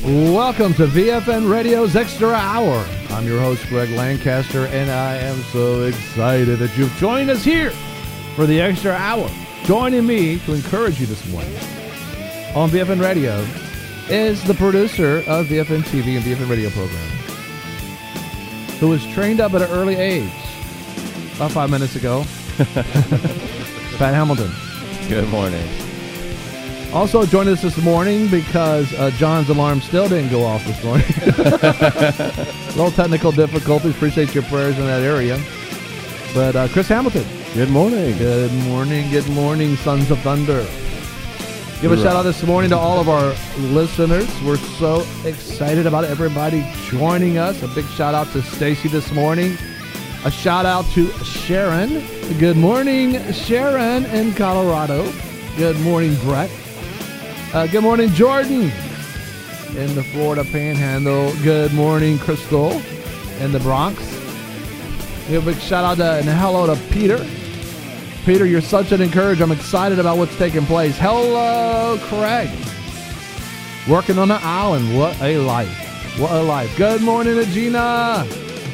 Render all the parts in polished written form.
Welcome to VFN Radio's Extra Hour. I'm your host, Greg Lancaster, and I am so excited that you've joined us here for the Extra Hour. Joining me to encourage you this morning on VFN Radio is the producer of VFN TV and VFN Radio program, who was trained up at an early age, about 5 minutes ago, Pat Hamilton. Good morning. Also joining us this morning because John's alarm still didn't go off this morning. Little technical difficulties. Appreciate your prayers in that area. But Chris Hamilton. Good morning. Good morning. Good morning, Sons of Thunder. Give a shout out this morning to all of our listeners. We're so excited about everybody joining us. A big shout out to Stacy this morning. A shout out to Sharon. Good morning, Sharon in Colorado. Good morning, Brett. Good morning, Jordan in the Florida Panhandle. Good morning, Crystal in the Bronx. Give a big shout out and a hello to Peter. Peter, you're such an encourager. I'm excited about what's taking place. Hello, Craig. Working on the island. What a life. What a life. Good morning to Gina.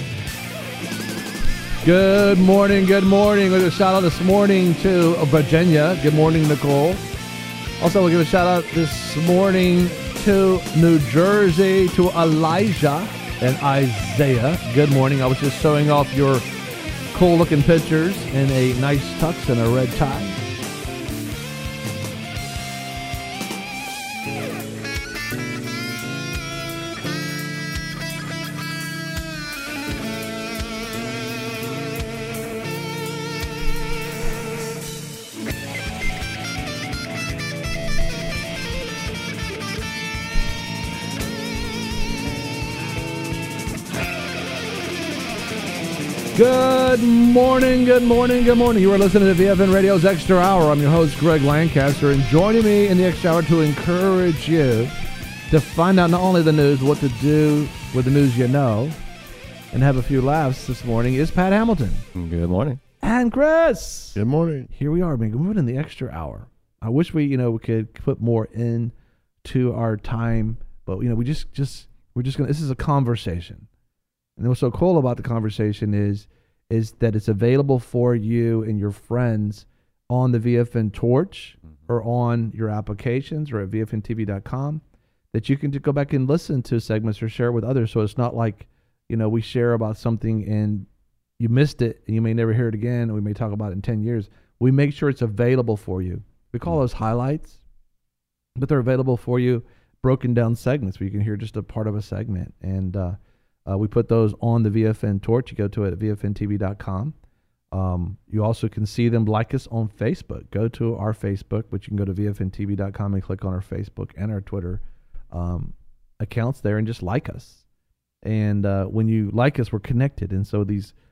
Good morning. Good morning. We'll give a shout out this morning to Virginia. Good morning, Nicole. Also, we'll give a shout out this morning to New Jersey, to Elijah and Isaiah. Good morning. I was just showing off your cool-looking pictures in a nice tux and a red tie. Good morning, good morning, good morning. You are listening to VFN Radio's Extra Hour. I'm your host, Greg Lancaster, and joining me in the Extra Hour to encourage you to find out not only the news, what to do with the news you know, and have a few laughs this morning is Pat Hamilton. Good morning. And Chris. Good morning. Here we are, man. We're moving in the Extra Hour. I wish we could put more into our time, but we're just gonna. This is a conversation. And what's so cool about the conversation is that it's available for you and your friends on the VFN Torch or on your applications or at VFNTV.com, that you can go back and listen to segments or share with others. So it's not like, we share about something and you missed it and you may never hear it again, and we may talk about it in 10 years. We make sure it's available for you. We call those highlights, but they're available for you, broken down segments where you can hear just a part of a segment. And we put those on the VFN Torch. You go to it at VFNTV.com. You also can see them, like us on Facebook. Go to our Facebook, but you can go to VFNTV.com and click on our Facebook and our Twitter accounts there and just like us. And when you like us, we're connected. And so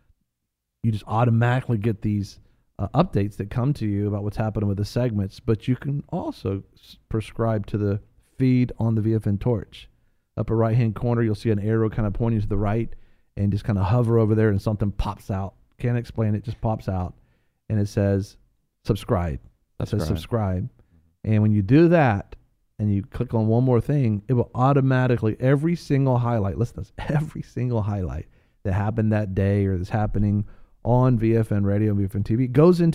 you just automatically get these updates that come to you about what's happening with the segments. But you can also prescribe to the feed on the VFN Torch. Upper right-hand corner, you'll see an arrow kind of pointing to the right, and just kind of hover over there and something pops out. Can't explain it, just pops out. And it says subscribe. It says subscribe. And when you do that and you click on one more thing, it will automatically, every single highlight, listen to this, every single highlight that happened that day or that's happening on VFN Radio and VFN TV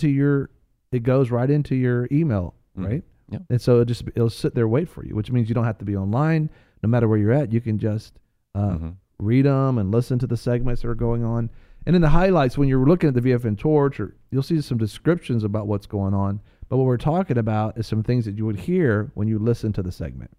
it goes right into your email, right? Yep. And so it'll sit there, wait for you, which means you don't have to be online. No matter where you're at, you can just read them and listen to the segments that are going on. And in the highlights, when you're looking at the VFN Torch, you'll see some descriptions about what's going on. But what we're talking about is some things that you would hear when you listen to the segment.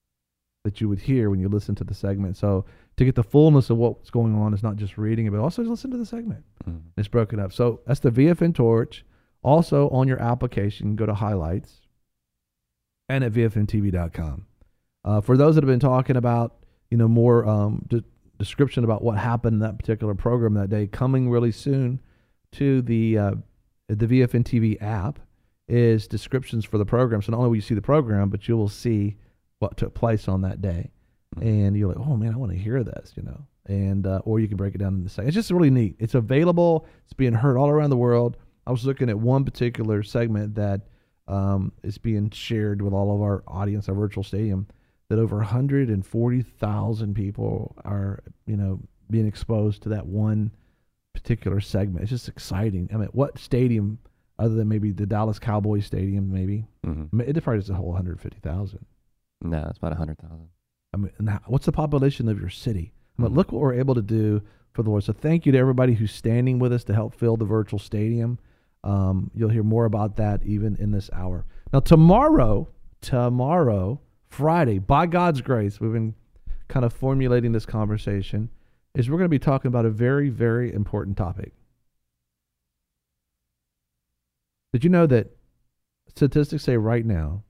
So to get the fullness of what's going on, it's not just reading it, but also listen to the segment. It's broken up. So that's the VFN Torch. Also on your application, go to highlights and at VFNTV.com. For those that have been talking about, more description about what happened in that particular program that day, coming really soon to the VFN TV app is descriptions for the program. So not only will you see the program, but you will see what took place on that day. And you're like, oh man, I want to hear this, and or you can break it down into segments. It's just really neat. It's available. It's being heard all around the world. I was looking at one particular segment that is being shared with all of our audience, our virtual stadium, that over 140,000 people are, being exposed to that one particular segment. It's just exciting. I mean, what stadium other than maybe the Dallas Cowboys stadium, maybe? Mm-hmm. It probably doesn't hold 150,000. No, it's about 100,000. I mean, what's the population of your city? I mean, Mhm. look what we're able to do for the Lord. So thank you to everybody who's standing with us to help fill the virtual stadium. You'll hear more about that even in this hour. Now, tomorrow, Friday, by God's grace, we've been kind of formulating this conversation, is we're going to be talking about a very, very important topic. Did you know that statistics say right now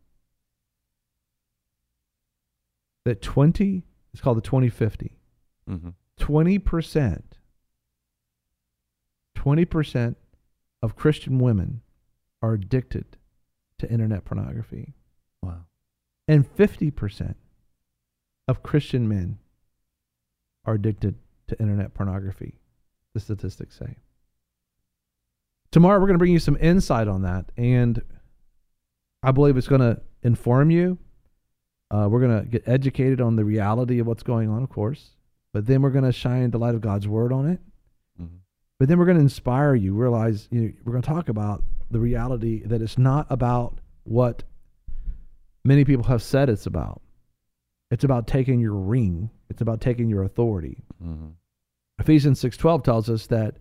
that it's called the 2050, Mm-hmm. 20% of Christian women are addicted to internet pornography. Wow. And 50% of Christian men are addicted to internet pornography, the statistics say. Tomorrow we're going to bring you some insight on that, and I believe it's going to inform you. We're going to get educated on the reality of what's going on, of course, but then we're going to shine the light of God's word on it. Mm-hmm. But then we're going to inspire you, realize we're going to talk about the reality that it's not about what many people have said it's about. It's about taking your ring. It's about taking your authority. Mm-hmm. Ephesians 6:12 tells us that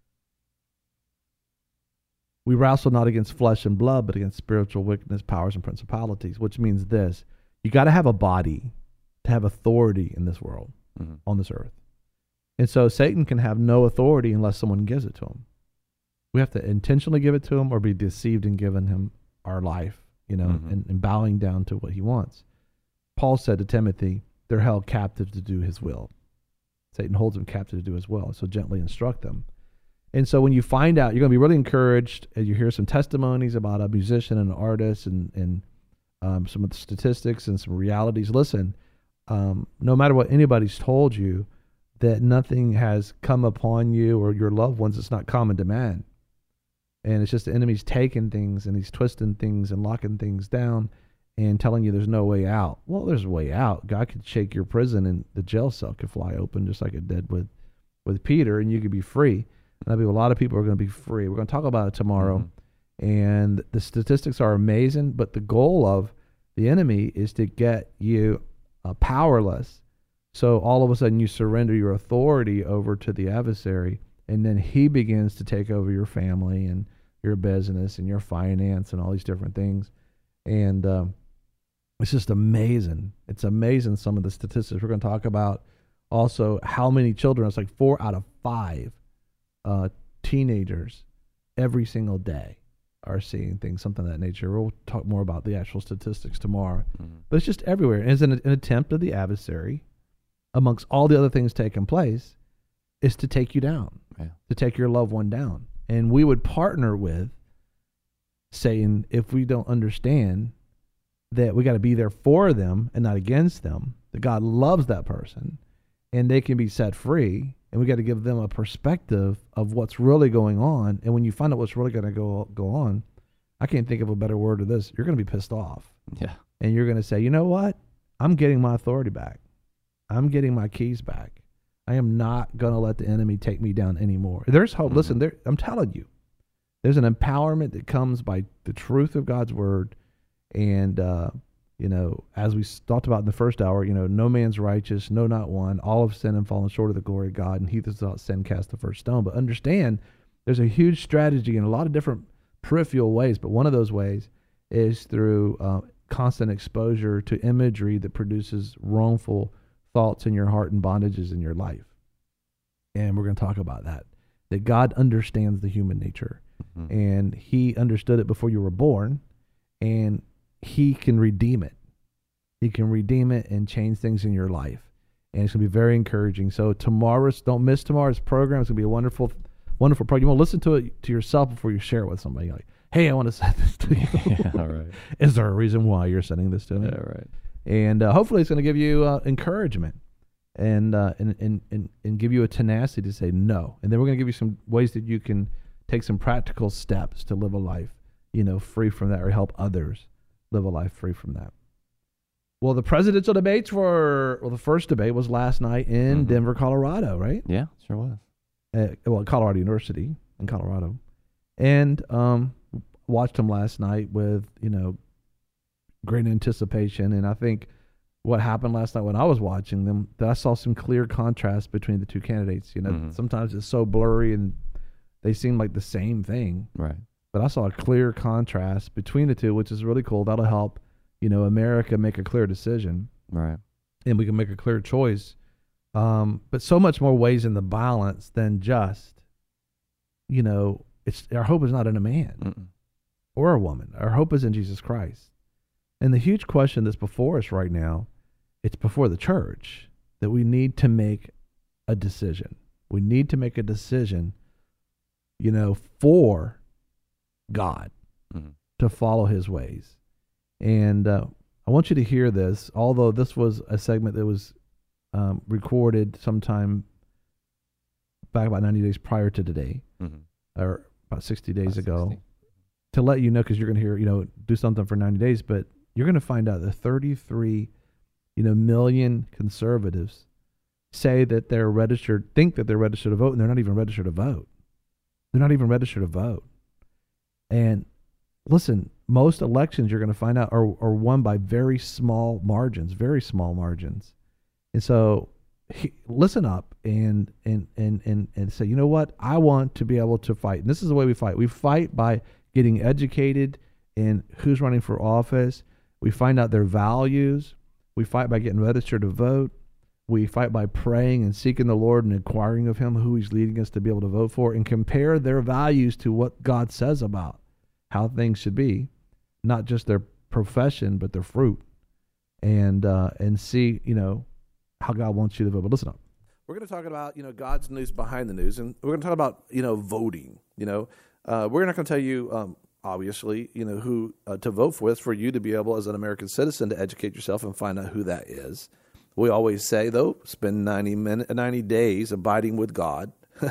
we wrestle not against flesh and blood, but against spiritual wickedness, powers, and principalities, which means this. You got to have a body to have authority in this world, Mm-hmm. on this earth. And so Satan can have no authority unless someone gives it to him. We have to intentionally give it to him or be deceived in giving him our life, Mm-hmm. and bowing down to what he wants. Paul said to Timothy, they're held captive to do his will. Satan holds them captive to do his will, so gently instruct them. And so when you find out, you're going to be really encouraged as you hear some testimonies about a musician and an artist and some of the statistics and some realities. Listen, no matter what anybody's told you, that nothing has come upon you or your loved ones, it's not common to man. And it's just the enemy's taking things and he's twisting things and locking things down and telling you there's no way out. Well, there's a way out. God could shake your prison and the jail cell could fly open just like it did with Peter, and you could be free. And I believe a lot of people are going to be free. We're going to talk about it tomorrow. Mm-hmm. And the statistics are amazing, but the goal of the enemy is to get you powerless. So all of a sudden you surrender your authority over to the adversary, and then he begins to take over your family and your business and your finance and all these different things. And it's just amazing. It's amazing, some of the statistics. We're going to talk about also how many children. It's like 4 out of 5 teenagers every single day are seeing things, something of that nature. We'll talk more about the actual statistics tomorrow. Mm-hmm. But it's just everywhere. And it's an attempt of the adversary, amongst all the other things taking place, is to take you down, to take your loved one down. And we would partner with Satan if we don't understand that we got to be there for them and not against them, that God loves that person and they can be set free. And we got to give them a perspective of what's really going on. And when you find out what's really going to go on, I can't think of a better word to this. You're going to be pissed off. Yeah. And you're going to say, you know what? I'm getting my authority back. I'm getting my keys back. I am not going to let the enemy take me down anymore. There's hope. Mm-hmm. Listen, I'm telling you, there's an empowerment that comes by the truth of God's word. And, as we talked about in the first hour, no man's righteous, no, not one. All have sinned and fallen short of the glory of God, and he that's without sin cast the first stone. But understand, there's a huge strategy in a lot of different peripheral ways, but one of those ways is through constant exposure to imagery that produces wrongful thoughts in your heart and bondages in your life. And we're going to talk about that God understands the human nature, mm-hmm. and he understood it before you were born, and he can redeem it. He can redeem it and change things in your life. And it's going to be very encouraging. So don't miss tomorrow's program. It's going to be a wonderful, wonderful program. You want to listen to it to yourself before you share it with somebody. Like, hey, I want to send this to you. Yeah, all right. Is there a reason why you're sending this to me? Yeah, right. And hopefully it's going to give you encouragement and give you a tenacity to say no. And then we're going to give you some ways that you can take some practical steps to live a life, free from that, or help others live a life free from that. Well, the presidential debates the first debate was last night in Denver, Colorado, right? Yeah, sure was. Colorado University in Colorado. And watched them last night with, great anticipation. And I think what happened last night when I was watching them, that I saw some clear contrast between the two candidates. Sometimes it's so blurry and they seem like the same thing. Right. But I saw a clear contrast between the two, which is really cool. That'll help, America make a clear decision. Right. And we can make a clear choice. But so much more weighs in the balance than just, our hope is not in a man or a woman. Our hope is in Jesus Christ. And the huge question that's before us right now, it's before the church, that we need to make a decision. We need to make a decision, for God, to follow his ways. And I want you to hear this, although this was a segment that was recorded sometime back about 90 days prior to today, or about 60 days ago, 60. to let you know, because you're going to hear, do something for 90 days, but you're going to find out that 33, million conservatives say that they're registered, think that they're registered to vote, and they're not even registered to vote. They're not even registered to vote. And listen, most elections you're going to find out are won by very small margins. And so listen up and say, you know what? I want to be able to fight. And this is the way we fight. We fight by getting educated in who's running for office. We find out their values. We fight by getting registered to vote. We fight by praying and seeking the Lord and inquiring of him who he's leading us to be able to vote for, and compare their values to what God says about how things should be, not just their profession, but their fruit, and see, how God wants you to vote. But listen up. We're going to talk about, God's news behind the news, and we're going to talk about, voting. We're not going to tell you, obviously, who to vote for. It's for you to be able, as an American citizen, to educate yourself and find out who that is. We always say, though, spend 90 days abiding with God.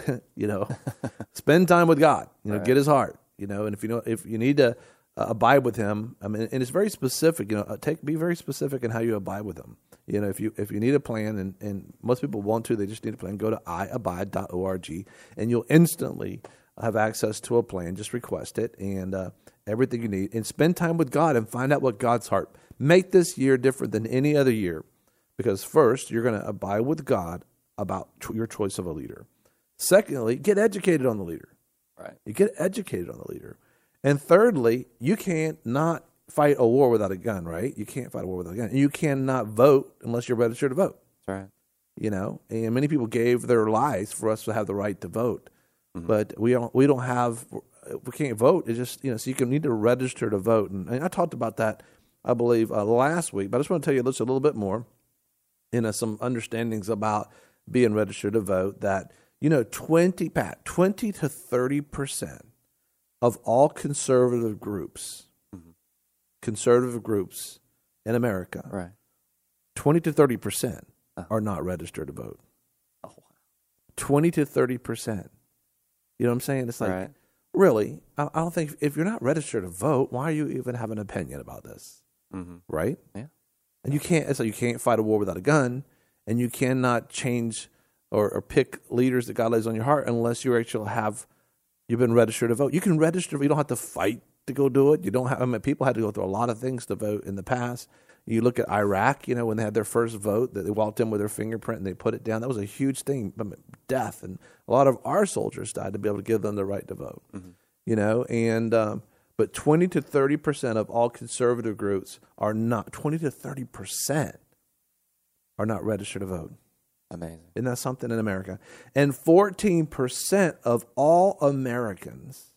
Spend time with God. Right. Get his heart. And if you need to abide with him, and it's very specific. Be very specific in how you abide with him. If you need a plan, and most people want to, they just need a plan. Go to iabide.org, and you'll instantly have access to a plan. Just request it, and everything you need, and spend time with God and find out what God's heart. Make this year different than any other year, because first, you're going to abide with God about your choice of a leader. Secondly, get educated on the leader. Right. You get educated on the leader. And thirdly, you can't not fight a war without a gun, right? You can't fight a war without a gun. And you cannot vote unless you're registered to vote. That's right. And many people gave their lives for us to have the right to vote. But we can't vote. It's just, so you need to register to vote. And I talked about that, I believe, last week, but I just want to tell you just a little bit more, some understandings about being registered to vote, that, 20 to 30% of all conservative groups in America, right, 20 to 30% are not registered to vote. Oh, wow. 20 to 30%. You know what I'm saying? It's like, right. Really, I don't think, if you're not registered to vote, why do you even have an opinion about this? Right? Yeah. And you can't fight a war without a gun, and you cannot change or pick leaders that God lays on your heart unless you've been registered to vote. You can register, but you don't have to fight to go do it. You don't have. People had to go through a lot of things to vote in the past. You look at Iraq, when they had their first vote, that they walked in with their fingerprint and they put it down. That was a huge thing, death, and a lot of our soldiers died to be able to give them the right to vote. But 20 to 30% of all conservative groups are not. 20 to 30% are not registered to vote. Amazing. Isn't that something in America? And 14% of all Americans,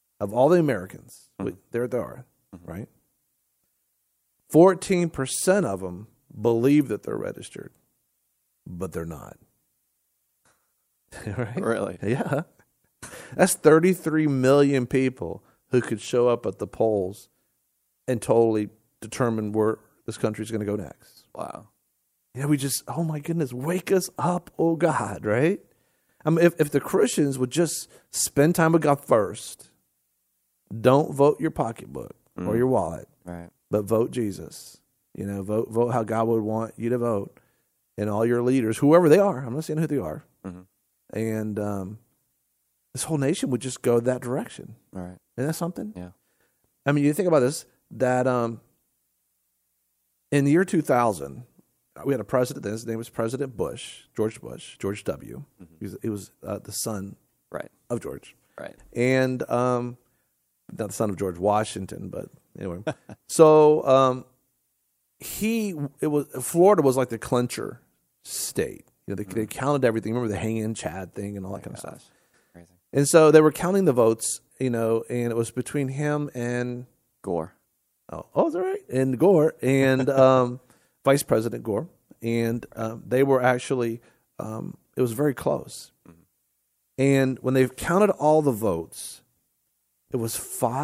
there they are, right? 14% of them believe that they're registered, but they're not. Right? Really? Yeah. That's 33 million people who could show up at the polls and totally determine where this country's going to go next. Wow. We just, oh my goodness, wake us up, oh God, right? If the Christians would just spend time with God first, don't vote your pocketbook or your wallet, right, but vote Jesus, Vote how God would want you to vote, and all your leaders, whoever they are. I'm not saying who they are, and this whole nation would just go that direction. All right. Isn't that something? Yeah. I mean, you think about this, that in the year 2000, we had a president, his name was President Bush, George W. He was the son of George. Right. And not the son of George Washington, but anyway. So Florida was like the clincher state. They counted everything. Remember the hanging Chad thing and all that kind of stuff. Crazy. And so they were counting the votes, and it was between him and Gore. Oh, is that right? And Gore and Vice President Gore, and they were actually it was very close. And when they counted all the votes, it was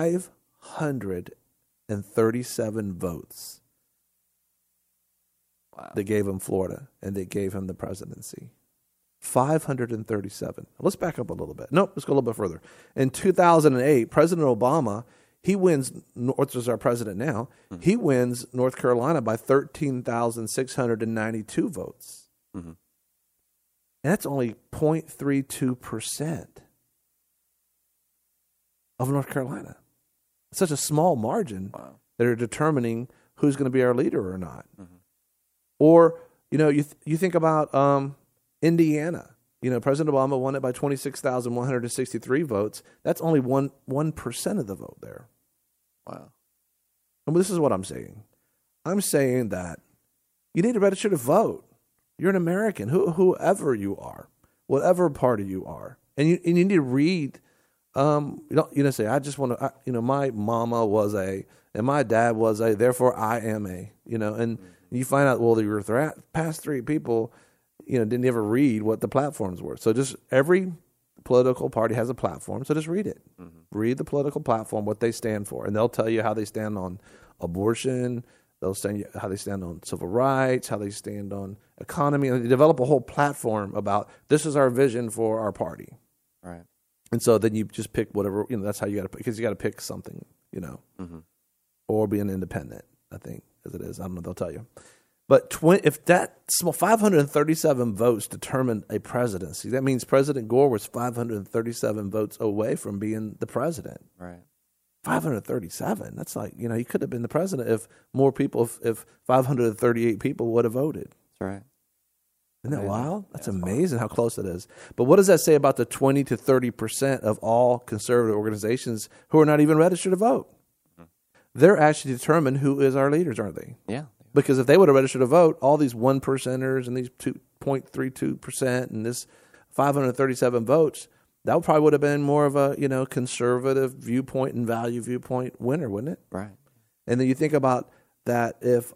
537 votes. Wow. They gave him Florida, and they gave him the presidency. 537. Let's back up a little bit. Nope, let's go a little bit further. In 2008, President Obama, he wins, which is our president now, he wins North Carolina by 13,692 votes. And that's only 0.32% of North Carolina. It's such a small margin that are determining who's going to be our leader or not. Or, you think about Indiana. President Obama won it by 26,163 votes. That's only 1% of the vote there. Wow. And this is what I'm saying. I'm saying that you need to register to vote. You're an American, whoever you are, whatever party you are, and you need to read. You don't say, I just want to. My mama was a, and my dad was a, therefore I am a. And you find out, well, your past three people, didn't ever read what the platforms were. So just every political party has a platform, so just read it. Read the political platform, what they stand for, and they'll tell you how they stand on abortion. They'll say how they stand on civil rights, how they stand on economy, and they develop a whole platform about this is our vision for our party. Right. And so then you just pick whatever, that's how you got to pick, because you got to pick something, or be an independent, I think, as it is. I don't know, they'll tell you. But if that small 537 votes determined a presidency, that means President Gore was 537 votes away from being the president. Right. 537. That's like, he could have been the president if more people, if 538 people would have voted. That's right. Isn't that wild? That's amazing how close it is. But what does that say about the 20 to 30% of all conservative organizations who are not even registered to vote? They're actually determine who is our leaders, aren't they? Yeah. Because if they would have registered to vote, all these 1%ers and these 2.32% and this 537 votes, that probably would have been more of a, conservative viewpoint and value viewpoint winner, wouldn't it? Right. And then you think about that if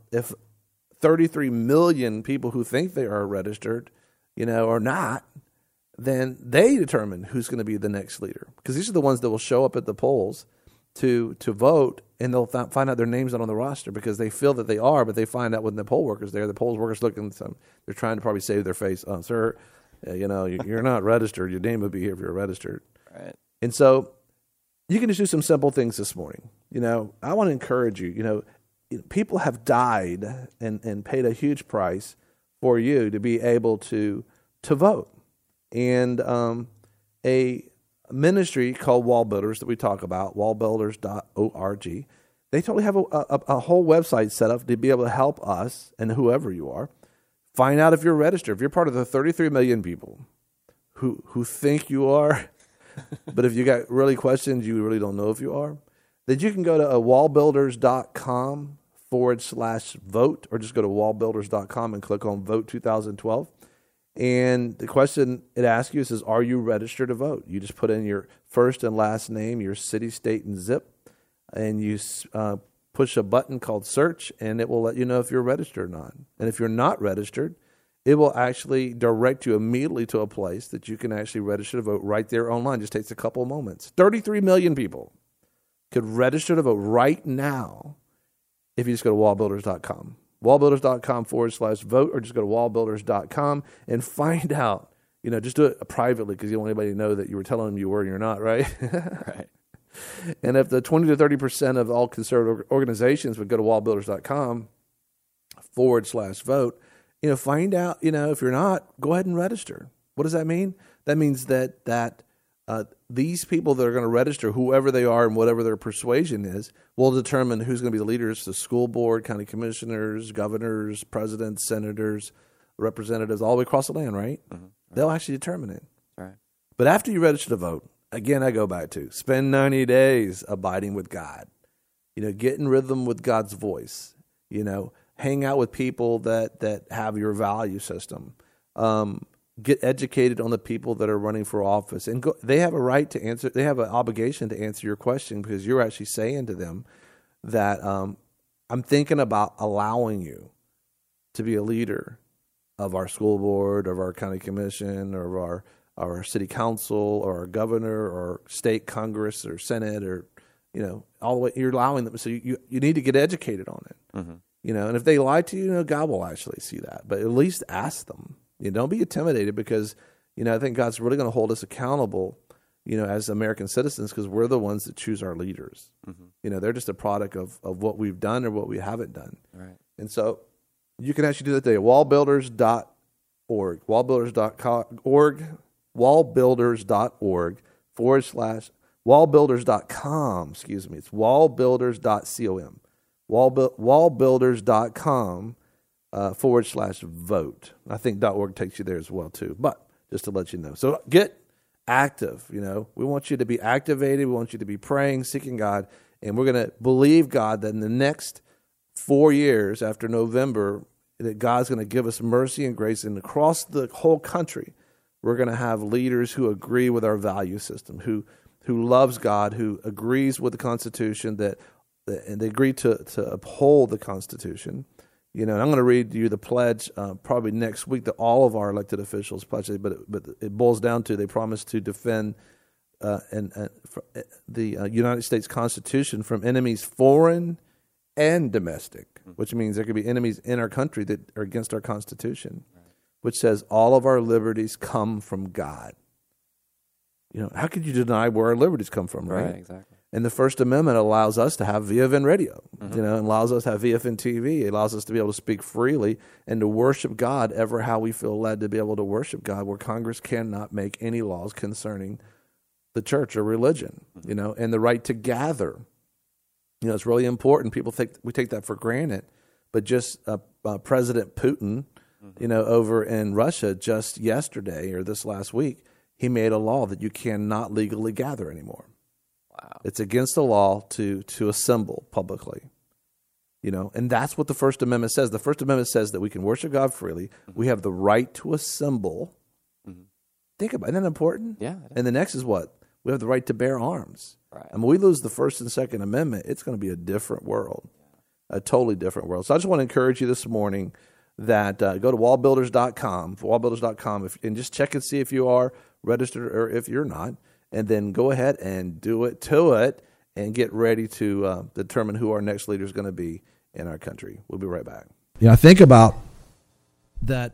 33 million people who think they are registered, are not, then they determine who's going to be the next leader. Because these are the ones that will show up at the polls to vote, and they'll find out their name's not on the roster because they feel that they are, but they find out when the poll workers there, the poll workers looking, they're trying to probably save their face. Oh, sir, you're not registered. Your name would be here if you're registered. Right. And so you can just do some simple things this morning. I want to encourage you. People have died and paid a huge price for you to be able to vote. And a ministry called Wall Builders that we talk about, wallbuilders.org, they totally have a whole website set up to be able to help us and whoever you are find out if you're registered. If you're part of the 33 million people who think you are, but if you got really questions, you really don't know if you are, then you can go to wallbuilders.com/vote, or just go to wallbuilders.com and click on Vote 2012. And the question it asks you says, are you registered to vote? You just put in your first and last name, your city, state, and zip, and you push a button called search, and it will let you know if you're registered or not. And if you're not registered, it will actually direct you immediately to a place that you can actually register to vote right there online. It just takes a couple of moments. 33 million people could register to vote right now if you just go to wallbuilders.com. wallbuilders.com/vote, or just go to wallbuilders.com and find out, just do it privately because you don't want anybody to know that you were telling them you were and you're not, right? Right. And if the 20 to 30% of all conservative organizations would go to wallbuilders.com, @walbelters.com/vote. Find out, if you're not, go ahead and register. What does that mean? That means that these people that are going to register, whoever they are and whatever their persuasion is, will determine who's going to be the leaders, the school board, county commissioners, governors, presidents, senators, representatives, all the way across the land, right? Mm-hmm. Right. They'll actually determine it. Right. But after you register to vote, again, I go back to spend 90 days abiding with God. Get in rhythm with God's voice. Hang out with people that have your value system. Get educated on the people that are running for office, and they have a right to answer. They have an obligation to answer your question, because you're actually saying to them that I'm thinking about allowing you to be a leader of our school board, of our county commission, or of our city council, or our governor, or state congress, or senate, or all the way. You're allowing them, so you need to get educated on it. Mm-hmm. And if they lie to you, God will actually see that. But at least ask them. Don't be intimidated, because, I think God's really going to hold us accountable, as American citizens, because we're the ones that choose our leaders. Mm-hmm. They're just a product of what we've done or what we haven't done. Right. And so you can actually do that today. Wallbuilders.org, wallbuilders.org /wallbuilders.com, excuse me. It's wallbuilders.com. Wallbuilders.com /vote. I think .org takes you there as well too, but just to let you know. So get active. We want you to be activated. We want you to be praying, seeking God, and we're going to believe God that in the next 4 years after November, that God's going to give us mercy and grace, and across the whole country, we're going to have leaders who agree with our value system, who loves God, who agrees with the Constitution, and they agree to uphold the Constitution. And I'm going to read you the pledge probably next week that all of our elected officials pledge, but it boils down to they promise to defend the United States Constitution from enemies foreign and domestic, which means there could be enemies in our country that are against our Constitution, which says all of our liberties come from God. How could you deny where our liberties come from, right? Right, exactly. And the First Amendment allows us to have VFN radio, and allows us to have VFN TV. It allows us to be able to speak freely and to worship God ever how we feel led to be able to worship God, where Congress cannot make any laws concerning the church or religion, and the right to gather. It's really important. People think we take that for granted, but just President Putin, over in Russia just yesterday or this last week, he made a law that you cannot legally gather anymore. Wow. It's against the law to assemble publicly, and that's what the First Amendment says. The First Amendment says that we can worship God freely. Mm-hmm. We have the right to assemble. Mm-hmm. Think about it. Isn't that important? Yeah. And the next is what? We have the right to bear arms. Right. We lose the First and Second Amendment, it's going to be a different world, a totally different world. So I just want to encourage you this morning that go to wallbuilders.com, and just check and see if you are registered or if you're not. And then go ahead and do it to it and get ready to determine who our next leader is going to be in our country. We'll be right back. I think about that,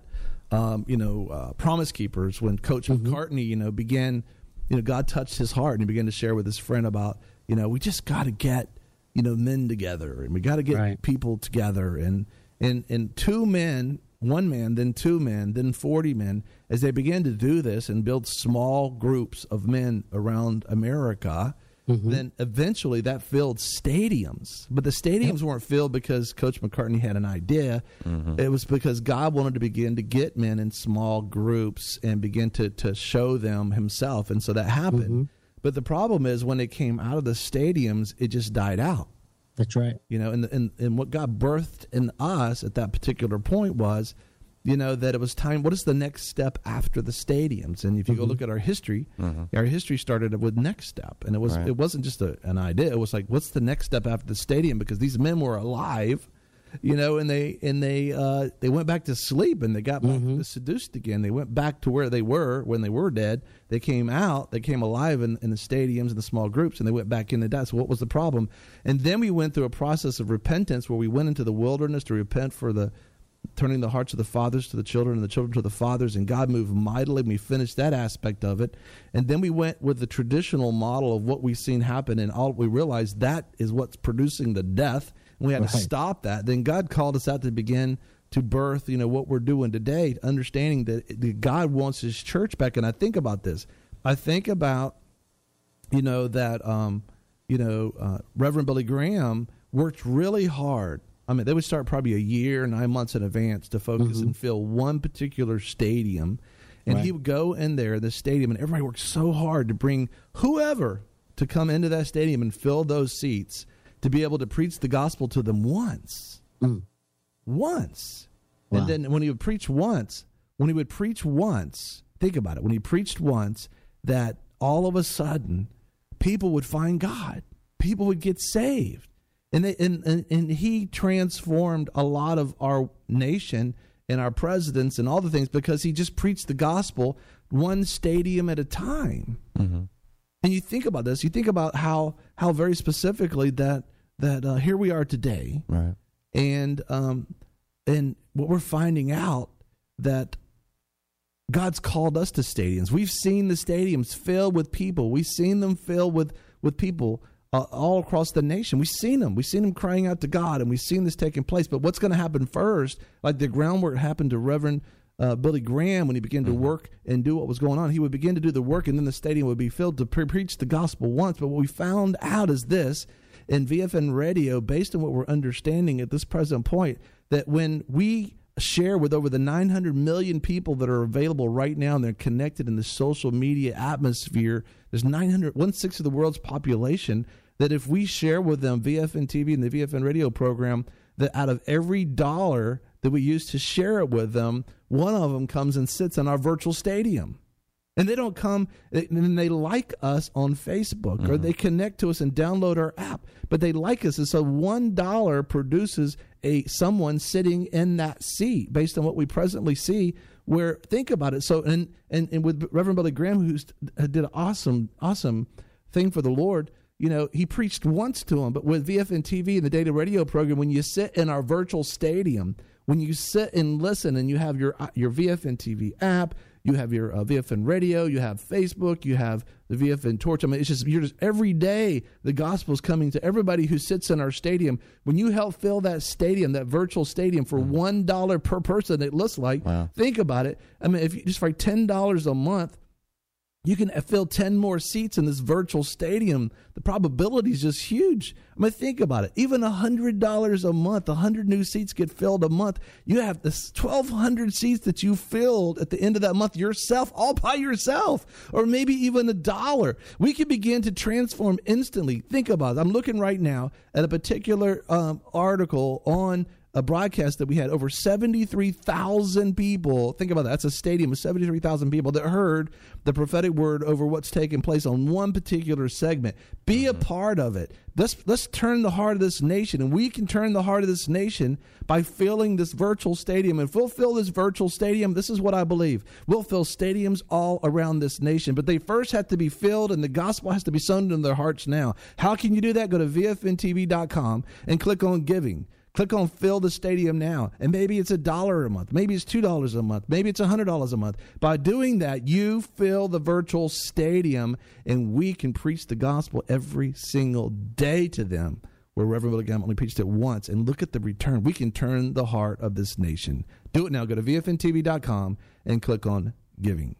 Promise Keepers, when Coach McCartney, began, God touched his heart and he began to share with his friend about, we just got to get, men together, and we got to get people together, and two men, one man, then two men, then 40 men, as they began to do this and build small groups of men around America, then eventually that filled stadiums. But the stadiums weren't filled because Coach McCartney had an idea. It was because God wanted to begin to get men in small groups and begin to show them himself. And so that happened. But the problem is when it came out of the stadiums, it just died out. That's right. And what God birthed in us at that particular point was, that it was time. What is the next step after the stadiums? And if you go look at our history started with Next Step, and it wasn't just an idea. It was like, what's the next step after the stadium? Because these men were alive, and they went back to sleep, and they got back seduced again. They went back to where they were when they were dead. They came out, they came alive in the stadiums and the small groups, and they went back into that. So what was the problem? And then we went through a process of repentance where we went into the wilderness to repent for the turning the hearts of the fathers to the children and the children to the fathers, and God moved mightily. We finished that aspect of it. And then we went with the traditional model of what we've seen happen, and all we realized that is what's producing the death. And we had to stop that. Then God called us out to begin to birth, what we're doing today, understanding that God wants his church back. And I think about this. I think about, Reverend Billy Graham worked really hard. I mean, they would start probably a year, 9 months in advance to focus and fill one particular stadium. And he would go in there, the stadium, and everybody worked so hard to bring whoever to come into that stadium and fill those seats to be able to preach the gospel to them once. Once. Wow. And then when he would preach once, think about it, when he preached once, that all of a sudden people would find God. People would get saved. And he transformed a lot of our nation and our presidents and all the things because he just preached the gospel one stadium at a time. Mm-hmm. And you think about this. You think about how very specifically that here we are today. Right. And what we're finding out that God's called us to stadiums. We've seen the stadiums filled with people. We've seen them filled with people all across the nation. We've seen them. We've seen them crying out to God, and we've seen this taking place. But what's going to happen first, like the groundwork happened to Reverend Billy Graham when he began to work and do what was going on. He would begin to do the work, and then the stadium would be filled to preach the gospel once. But what we found out is this, in VFN Radio, based on what we're understanding at this present point, that when we share with over the 900 million people that are available right now and they're connected in the social media atmosphere, there's 1/6 of the world's population, that if we share with them VFN TV and the VFN Radio program, that out of every dollar that we use to share it with them, one of them comes and sits in our virtual stadium. And they don't come, and they like us on Facebook, or they connect to us and download our app, but they like us. And so $1 produces someone sitting in that seat based on what we presently see, where, think about it. So, and with Reverend Billy Graham, who did an awesome thing for the Lord, he preached once to him, but with VFN TV and the Data Radio program, when you sit in our virtual stadium, when you sit and listen, and you have your VFN TV app, you have your VFN Radio, you have Facebook, you have the VFN Torch. I mean, you're just every day the gospel is coming to everybody who sits in our stadium. When you help fill that stadium, that virtual stadium, for $1 per person, it looks like. Wow. Think about it. I mean, if you just for $10 a month, you can fill 10 more seats in this virtual stadium. The probability is just huge. I mean, think about it. Even $100 a month, 100 new seats get filled a month. You have this 1,200 seats that you filled at the end of that month yourself, all by yourself, or maybe even $1. We can begin to transform instantly. Think about it. I'm looking right now at a particular article on a broadcast that we had over 73,000 people. Think about that. That's a stadium of 73,000 people that heard the prophetic word over what's taking place on one particular segment. Be a part of it. Let's turn the heart of this nation, and we can turn the heart of this nation by filling this virtual stadium. And if we'll fill this virtual stadium, this is what I believe. We'll fill stadiums all around this nation, but they first have to be filled, and the gospel has to be sown into their hearts now. How can you do that? Go to VFNTV.com and click on giving. Click on fill the stadium now. And maybe it's $1 a month. Maybe it's $2 a month. Maybe it's $100 a month. By doing that, you fill the virtual stadium, and we can preach the gospel every single day to them, where Reverend Billy Graham only preached it once. And look at the return. We can turn the heart of this nation. Do it now. Go to VFNTV.com and click on giving.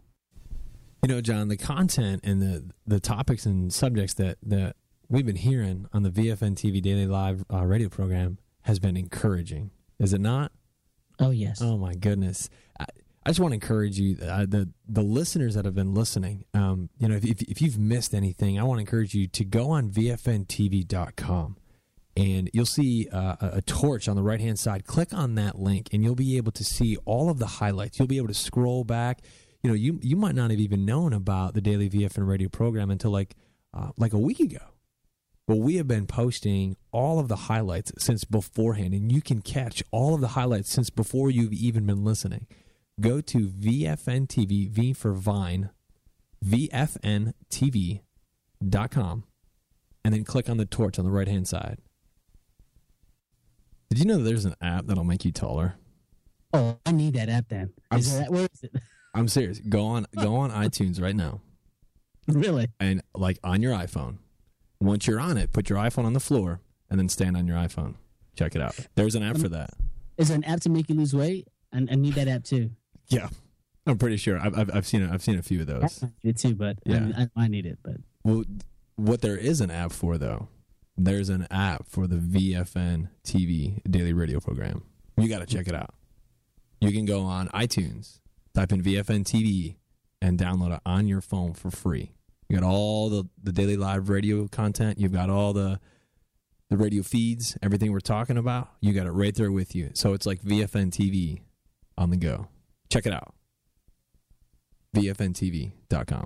John, the content and the topics and subjects that we've been hearing on the VFN TV Daily Live radio program has been encouraging, is it not? Oh, yes. Oh, my goodness. I just want to encourage you, the listeners that have been listening, if you've missed anything, I want to encourage you to go on VFNTV.com, and you'll see a torch on the right-hand side. Click on that link, and you'll be able to see all of the highlights. You'll be able to scroll back. You might not have even known about the Daily VFN radio program until like a week ago. But we have been posting all of the highlights since beforehand, and you can catch all of the highlights since before you've even been listening. Go to VFN TV, V for Vine, VFNTV.com, and then click on the torch on the right-hand side. Did you know that there's an app that'll make you taller? Oh, I need that app then. Where is it? I'm serious. Go on iTunes right now. Really? And like on your iPhone. Once you're on it, put your iPhone on the floor and then stand on your iPhone. Check it out. There's an app for that. Is there an app to make you lose weight? I need that app too. Yeah. I'm pretty sure. I've seen it. I've seen a few of those. I need it too, but Yeah. I need it. But Well, what there is an app for though, there's an app for the VFN TV daily radio program. You got to check it out. You can go on iTunes, type in VFN TV, and download it on your phone for free. You got all the daily live radio content. You've got all the radio feeds, everything we're talking about. You got it right there with you. So it's like VFN TV on the go. Check it out. VFNTV.com.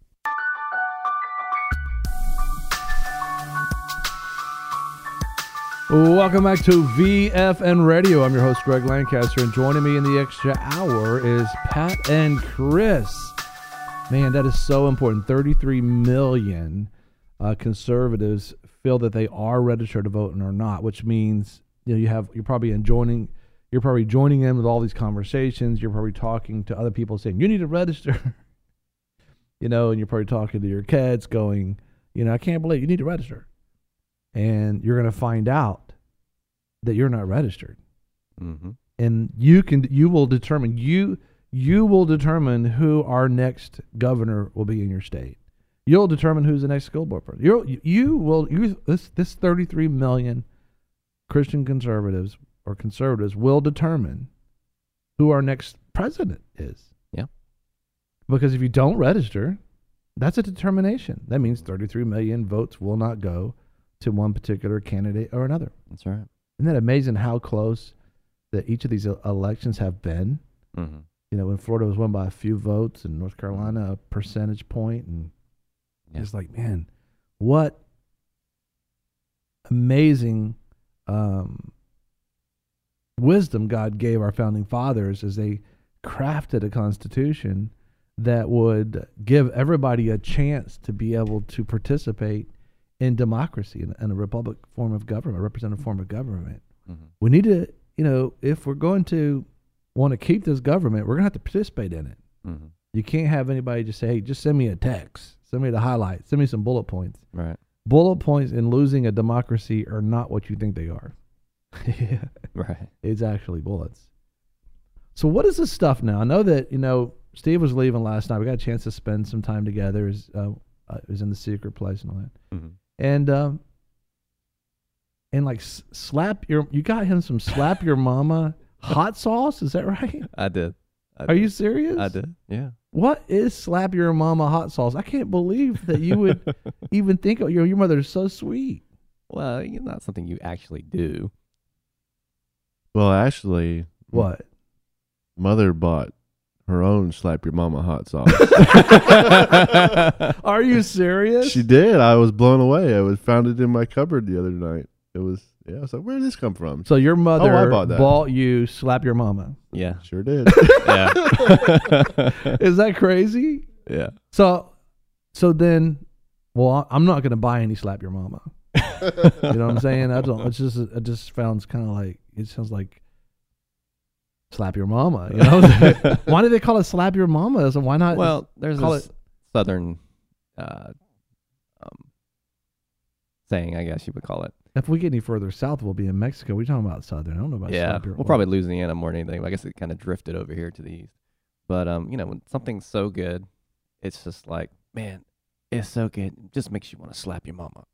Welcome back to VFN Radio. I'm your host, Greg Lancaster, and joining me in the extra hour is Pat and Chris. Man, that is so important. 33 million conservatives feel that they are registered to vote and are not, which means you're probably joining in with all these conversations. You're probably talking to other people saying you need to register. And you're probably talking to your kids going, I can't believe you need to register. And you're going to find out that you're not registered. Mm-hmm. And you will determine who our next governor will be in your state. You'll determine who's the next school board person. This 33 million Christian conservatives will determine who our next president is. Yeah. Because if you don't register, that's a determination. That means 33 million votes will not go to one particular candidate or another. That's right. Isn't that amazing how close that each of these elections have been? Mm-hmm. When Florida was won by a few votes and North Carolina a percentage point, and it's like, man, what amazing wisdom God gave our founding fathers as they crafted a constitution that would give everybody a chance to be able to participate in democracy and a republic form of government, a representative form of government. Mm-hmm. We need to, if we're going to want to keep this government, we're going to have to participate in it. Mm-hmm. You can't have anybody just say, hey, just send me a text, send me the highlights, send me some bullet points. Right. Bullet points in losing a democracy are not what you think they are. Right. It's actually bullets. So what is this stuff now? I know that, Steve was leaving last night. We got a chance to spend some time together. It was in the secret place and all that. Mm-hmm. And like you got him some slap your mama hot sauce. Is that right? I did. Are you serious? I did. Yeah. What is slap your mama hot sauce? I can't believe that you would even think of your mother is so sweet. Well, not something you actually do. Well, actually, What? Mother bought her own slap your mama hot sauce. Are you serious? She did. I was blown away. I found it in my cupboard the other night. I was like, where did this come from? So your mother I bought that. bought you slap your mama. Yeah. Sure did. Yeah. Is that crazy? Yeah. So then, well, I'm not going to buy any slap your mama. You know what I'm saying? It just sounds kind of like, it sounds like slap your mama. Why do they call it slap your mama? So why not? Well, there's call this southern saying, I guess you would call it. If we get any further south, we'll be in Mexico. We're talking about southern. I don't know about Yeah. slap your Well, probably Louisiana more than anything. I guess it kind of drifted over here to the east. But, when something's so good, it's just like, man, it's so good. It just makes you want to slap your mama.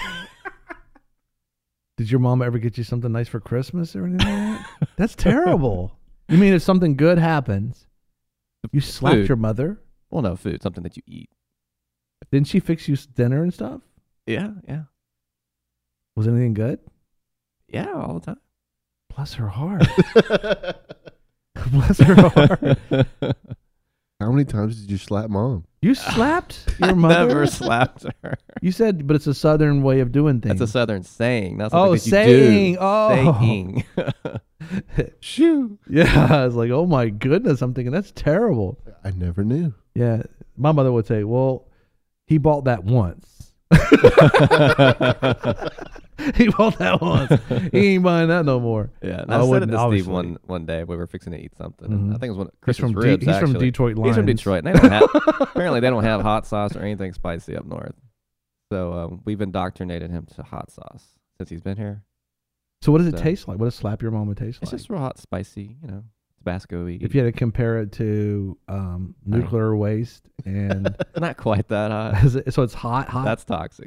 Did your mama ever get you something nice for Christmas or anything like that? That's terrible. You mean if something good happens, you slapped Food. your mother? Well, no, food, something that you eat. Didn't she fix you dinner and stuff? Yeah, yeah. Was anything good? Yeah, all the time. Bless her heart. Bless her heart. How many times did you slap mom? You slapped your mother? Never slapped her. You said, but it's a southern way of doing things. That's a southern saying. That's something that you saying. do. Oh. Saying. Shoo. Yeah, I was like, oh my goodness. I'm thinking that's terrible. I never knew. Yeah, my mother would say, well, he bought that once. He bought that once. He ain't buying that no more. Yeah, and I I said it wouldn't, to Steve obviously. one day. We were fixing to eat something. Mhm. And I think it was one He's Chris's from ribs. he's from actually. Detroit Lions. He's from Detroit. And they don't have, apparently, they don't have hot sauce or anything spicy up north. So we've indoctrinated him to hot sauce since he's been here. So what does it So- taste like? What does Slap Your Mama taste It's like? just real hot, spicy, Tabasco-y. If you had to compare it to nuclear waste and Not quite that hot. is it, so it's hot. That's toxic.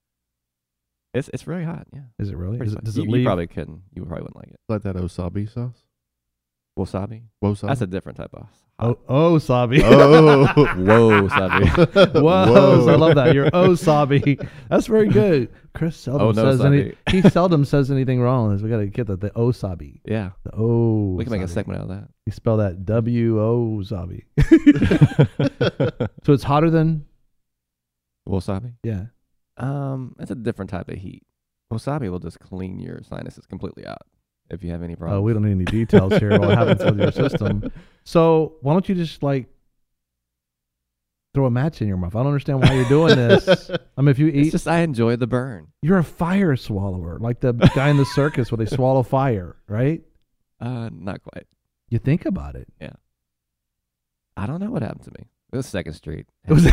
It's really hot. Yeah. Is it really? Pretty Is it, spicy. does You, it you leave? probably couldn't. You probably wouldn't like it. Like that wasabi sauce. Wasabi. Wasabi. That's a different type of hot. Sabi. Oh. Whoa, Sabi. Whoa, I love that. You're Sabi. That's very good. Chris seldom Oh, no, says Sabi. he seldom says anything wrong. We got to get the Sabi. Yeah. The We can make a Sabi. segment out of that. You spell that Sabi. So it's hotter than Wasabi. yeah. It's a different type of heat. Wasabi will just clean your sinuses completely out if you have any problems. Oh, we don't need any details here. What happens with your system? So why don't you just like throw a match in your mouth? I don't understand why you're doing this. I mean, if you It's eat, just I enjoy the burn. you're a fire swallower, like the guy in the circus where they swallow fire, right? Not quite. You think about it. I don't know what happened to me. It was Second Street. It was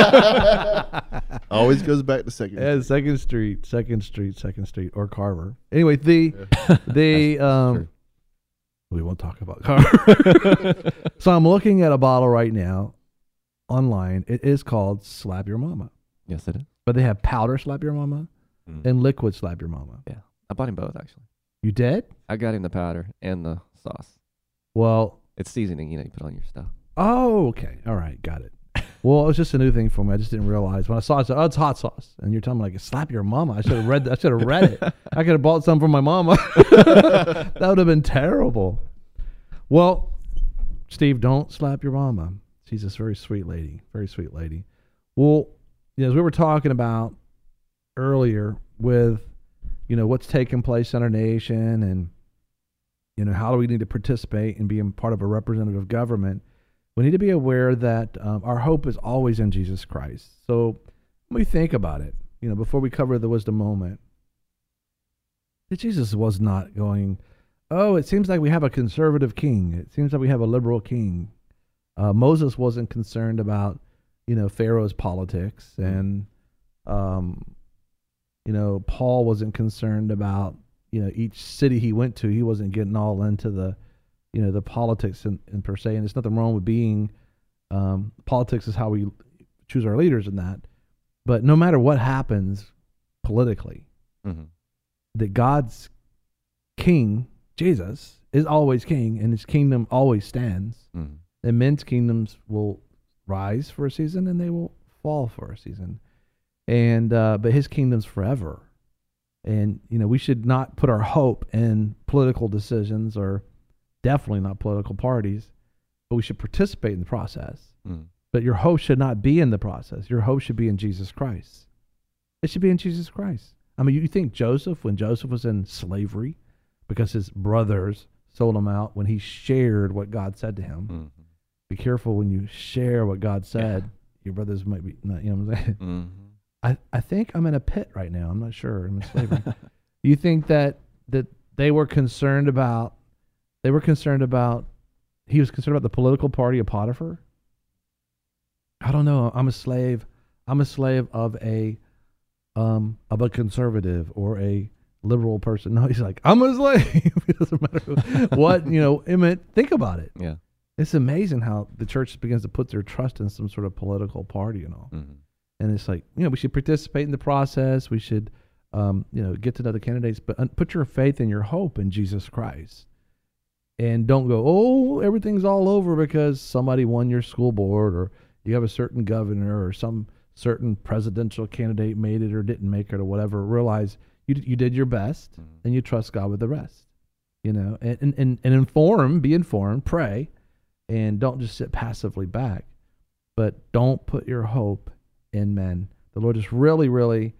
Always goes back to second. yeah, Second Street, or Carver. Anyway, the true. we won't talk about Carver. So I'm looking at a bottle right now online. It is called Slap Your Mama, Yes, it is. but they have powder Slap Your Mama Mm. and liquid Slap Your Mama. I bought him both actually. You did? I got him the powder and the sauce. Well, It's seasoning, you put on your stuff. oh, okay, all right, got it. Well, it was just a new thing for me. I just didn't realize when I saw it. I said, "Oh, it's hot sauce," and you're telling me like, "Slap Your Mama." I should have read. I should have read it. I could have bought some for my mama. That would have been terrible. Well, Steve, don't slap your mama. She's this very sweet lady. Very sweet lady. Well, as we were talking about earlier with, what's taking place in our nation and, how do we need to participate in being part of a representative government, we need to be aware that our hope is always in Jesus Christ. So when we think about it, before we cover the wisdom moment, that Jesus was not going, oh, it seems like we have a conservative king. It seems like we have a liberal king. Moses wasn't concerned about, Pharaoh's politics. And, Paul wasn't concerned about, each city he went to. He wasn't getting all into the, the politics and per se. And there's nothing wrong with being, politics is how we choose our leaders in that. But no matter what happens politically, Mm-hmm. that God's king, Jesus, is always king, and his kingdom always stands. Mm-hmm. And men's kingdoms will rise for a season, and they will fall for a season. And but his kingdom's forever. And we should not put our hope in political decisions, or definitely not political parties, but we should participate in the process. Mm-hmm. But your hope should not be in the process. Your hope should be in Jesus Christ. It should be in Jesus Christ. I mean, you think Joseph, when Joseph was in slavery, because his brothers sold him out, when he shared what God said to him, Mm-hmm. be careful when you share what God said. Your brothers might be, not, what I'm saying? Mm-hmm. I think I'm in a pit right now. I'm not sure. I'm in slavery. You think that they were concerned about, he was concerned about the political party of Potiphar? I don't know. I'm a slave. I'm a slave of a conservative or a liberal person. No, he's like, I'm a slave. It doesn't matter what, think about it. Yeah. It's amazing how the church begins to put their trust in some sort of political party and all. Mm-hmm. And it's like, we should participate in the process. We should, get to know the candidates, but put your faith and your hope in Jesus Christ. And don't go, oh, everything's all over because somebody won your school board, or you have a certain governor, or some certain presidential candidate made it or didn't make it or whatever. Realize you did your best, Mm-hmm. and you trust God with the rest. And be informed, pray, and don't just sit passively back. But don't put your hope in men. The Lord just really, really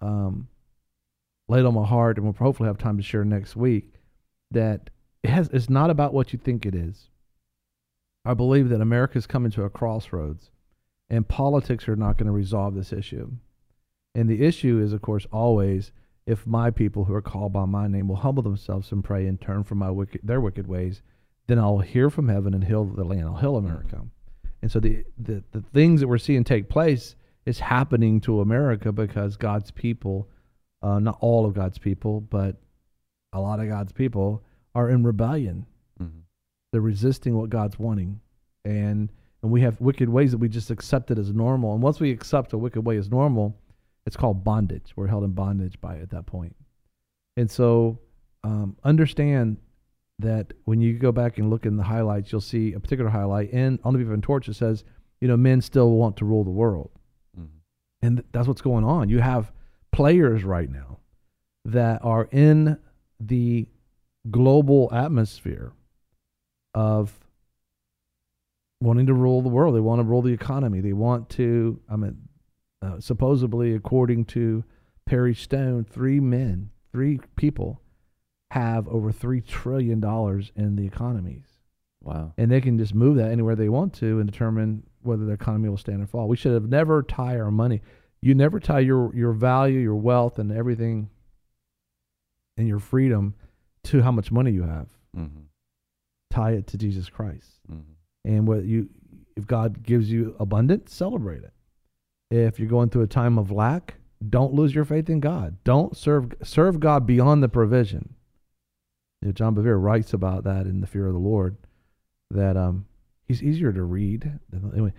laid on my heart, and we'll hopefully have time to share next week, that it's not about what you think it is. I believe that America's coming to a crossroads, and politics are not going to resolve this issue. And the issue is, of course, always if my people who are called by my name will humble themselves and pray and turn from their wicked ways, then I'll hear from heaven and heal the land. I'll heal America. And so the things that we're seeing take place is happening to America because God's people, not all of God's people, but a lot of God's people are in rebellion. Mm-hmm. They're resisting what God's wanting. And we have wicked ways that we just accept it as normal. And once we accept a wicked way as normal, it's called bondage. We're held in bondage by it at that point. And so understand that when you go back and look in the highlights, you'll see a particular highlight on the Beaver and Torch. It says, men still want to rule the world. Mm-hmm. And that's what's going on. You have players right now that are in the global atmosphere of wanting to rule the world. They want to rule the economy. They want to, supposedly, according to Perry Stone, three people have over $3 trillion in the economies. Wow. And they can just move that anywhere they want to and determine whether the economy will stand or fall. We should have never tie our money. You never tie your value, your wealth, and everything, and your freedom to how much money you have. Mm-hmm. Tie it to Jesus Christ. Mm-hmm. And if God gives you abundance, celebrate it. If you're going through a time of lack, don't lose your faith in God. Don't serve God beyond the provision. John Bevere writes about that in The Fear of the Lord, that he's easier to read. Anyway,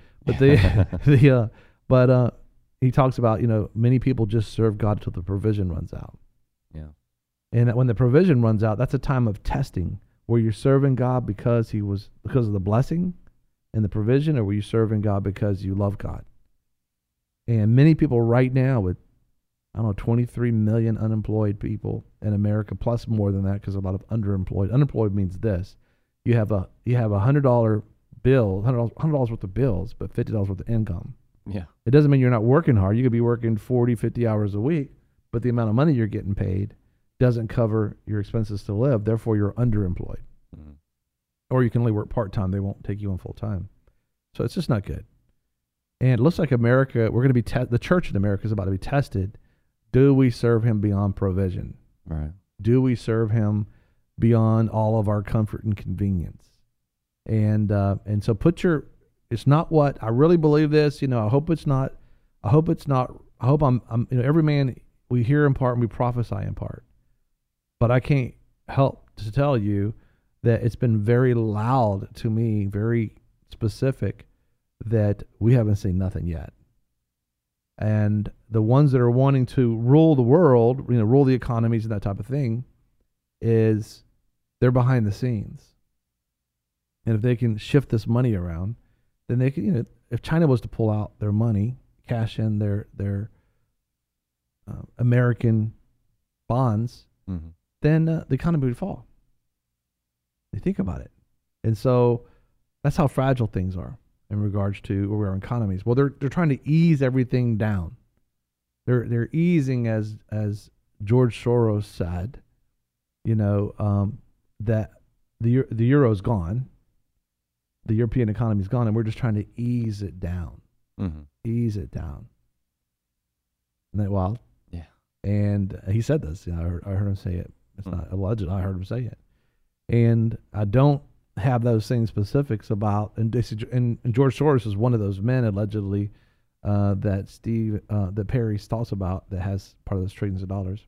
but he talks about many people just serve God until the provision runs out. Yeah. And that when the provision runs out, that's a time of testing, where you're serving God because of the blessing and the provision, or were you serving God because you love God? And many people right now with, 23 million unemployed people in America, plus more than that because a lot of underemployed. Unemployed means this: you have a $100 bill, $100 worth of bills, but $50 worth of income. Yeah. It doesn't mean you're not working hard. You could be working 40, 50 hours a week, but the amount of money you're getting paid doesn't cover your expenses to live. Therefore, you're underemployed. Mm-hmm. Or you can only work part-time. They won't take you on full-time. So it's just not good. And it looks like America, we're going to be, the church in America is about to be tested. Do we serve him beyond provision? Right. Do we serve him beyond all of our comfort and convenience? And so it's not what, I really believe this, I hope it's not, I hope I'm every man, we hear in part and we prophesy in part. But I can't help to tell you that it's been very loud to me, very specific, that we haven't seen nothing yet. And the ones that are wanting to rule the world, rule the economies and that type of thing, they're behind the scenes. And if they can shift this money around, then they can, if China was to pull out their money, cash in their American bonds, Mm-hmm. then the economy would fall. They think about it. And so that's how fragile things are in regards to where we are in economies. Well, they're trying to ease everything down. They're easing, as George Soros said, that the euro's gone, the European economy's gone, and we're just trying to ease it down. Mm-hmm. Ease it down. Isn't that wild? Yeah. And he said this. I heard him say it. It's not alleged. I heard him say it. And I don't have those same specifics about, and George Soros is one of those men allegedly that Perry talks about, that has part of those trillions of dollars.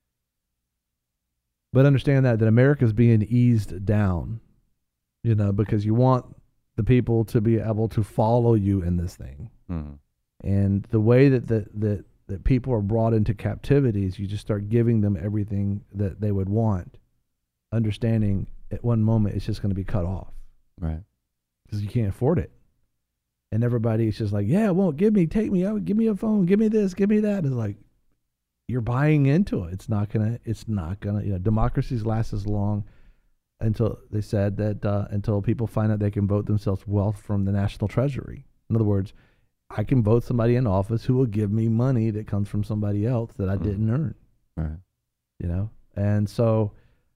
But understand that America is being eased down, because you want the people to be able to follow you in this thing. Mm-hmm. And the way that people are brought into captivity is you just start giving them everything that they would want, understanding at one moment it's just going to be cut off. Right. Because you can't afford it. And everybody is just like, yeah, well, take me out, give me a phone, give me this, give me that. It's like, you're buying into it. It's not gonna, democracies last as long until they said that, until people find out they can vote themselves wealth from the national treasury. In other words, I can vote somebody in office who will give me money that comes from somebody else that I didn't earn. Right. And so,